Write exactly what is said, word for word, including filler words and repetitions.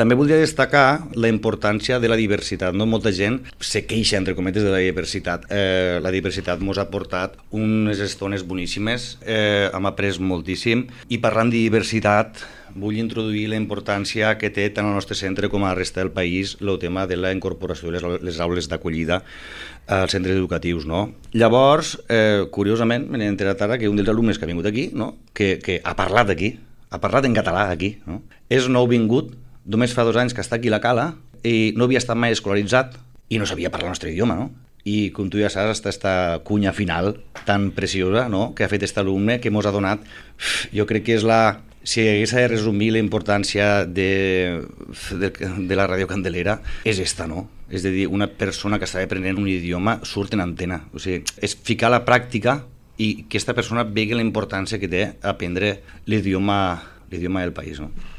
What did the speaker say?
També voldria destacar la importància de la diversitat. No? Molta gent se queixa, entre cometes, de la diversitat. Eh, la diversitat ens ha portat unes estones boníssimes, eh, hem après moltíssim, i parlant de diversitat vull introduir la importància que té tant al nostre centre com a la resta del país el tema de la incorporació de les, les aules d'acollida als centres educatius. No? Llavors, eh, curiosament, m'he enterat ara que un dels alumnes que ha vingut aquí, no? que, que ha parlat aquí, ha parlat en català aquí, no? És nouvingut, només fa dos anys que està aquí a la Cala i no havia estat mai escolaritzat i no sabia parlar el nostre idioma, no? I com tu ja saps, està aquesta cunya final tan preciosa, no?, que ha fet aquest alumne, que mos ha donat, jo crec que és la... Si hagués de resumir la importància de, de, de la Ràdio Candelera, és esta, no? És a dir, una persona que està aprenent un idioma surt en antena. O sigui, és ficar a la pràctica i que aquesta persona vegi la importància que té aprendre l'idioma l'idioma del país, no?